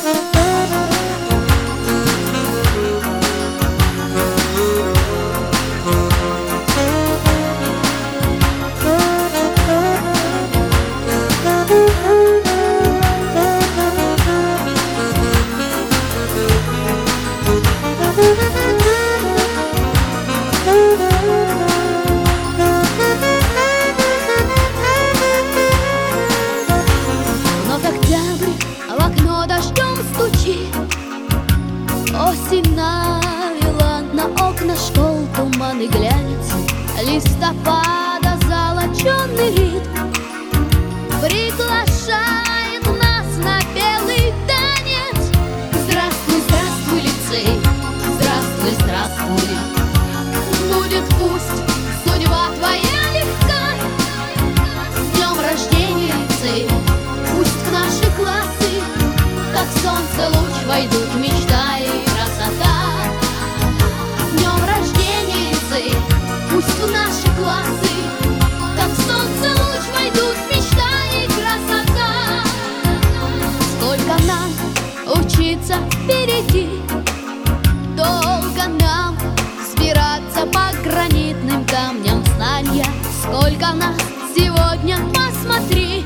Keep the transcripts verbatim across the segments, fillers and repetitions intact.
Осень навела на окна школ туман и глянец листопада, золоченый ритм приглашает нас на белый танец. Здравствуй, здравствуй, лицей, здравствуй, здравствуй. Будет пусть судьба твоя легка. С днем рождения, лицей, пусть в наши классы, как солнце луч, войдут мечта и красота. С днем рождения, лицей, пусть в наши классы, как солнце луч, войдут мечта и красота. Сколько нам учиться впереди, долго нам взбираться по гранитным камням знания. Сколько нас сегодня, посмотри,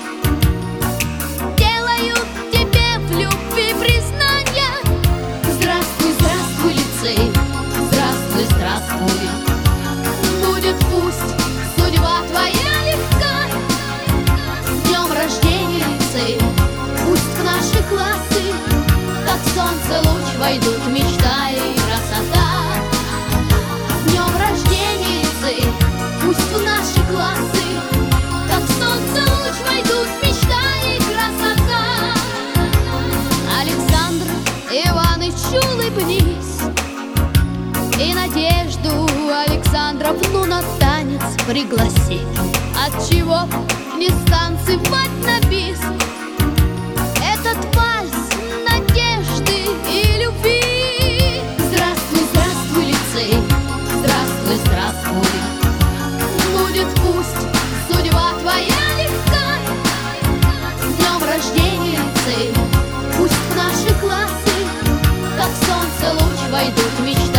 делают тебе в любви признания. Здравствуй, здравствуй, лицей, здравствуй, здравствуй. Будет пусть судьба твоя легка. С днем рождения, лицей, пусть в наши классы, как солнце луч, войдут мечта и красота. С днем рождения, лицей, пусть в наши классы, как солнце луч, войдут мечта и красота. Александр Иваныч, улыбнись, и Надежду Александровну на танец пригласи. Отчего не станцевать на бис этот вальс надежды и любви? Здравствуй, здравствуй, лицей, здравствуй, здравствуй. Будет пусть судьба твоя легка. С днем рождения, лицей, пусть в наши классы, как солнце луч, войдут мечты